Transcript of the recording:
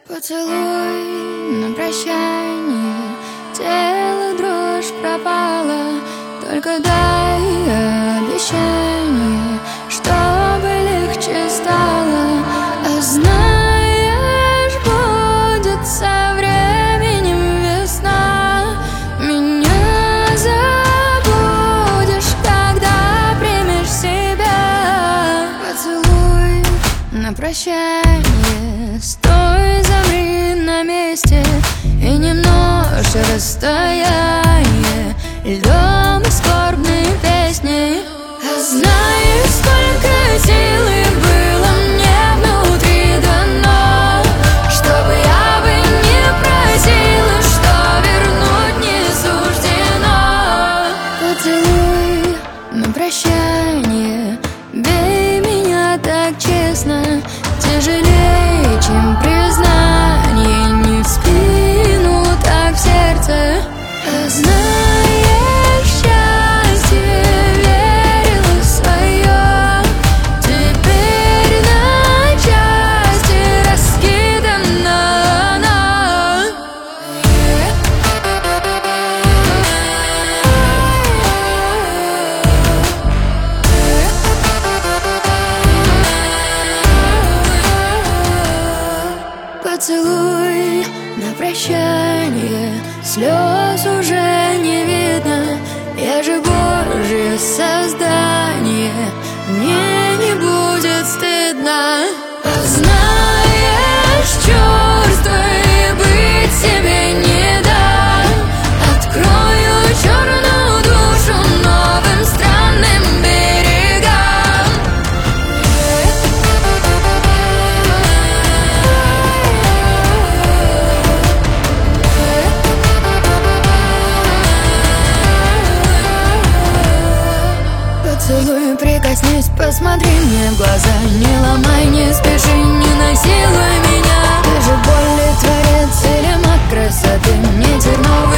Поцелуй на прощание, тело дрожь пропала. Только дай обещание, чтобы легче стало. А знаешь, будет со временем весна. Меня забудешь, когда примешь себя. Поцелуй на прощание, стой, замри на месте. И немножко расстояние льдом и скорбной песни. А знаешь, сколько силы было мне внутри дано, чтобы я бы не просила, что вернуть не суждено. Поцелуй на прощание, бей меня так честно. Тяжелее, чем признание, не в спину, так в сердце. А знаешь, счастье верила свое, теперь на части раскидана она. Поцелуй на прощание, слез уже не видно. Я же Божье создание, мне не будет стыдно. А знаешь, чувствуй, быть себе не дам. Открою черную душу новым странным берегам. Поцелуй, прикоснись, посмотри мне в глаза. Не ломай, не спеши, не насилуй меня. Ты же боль ли творец или маг красоты, не терновый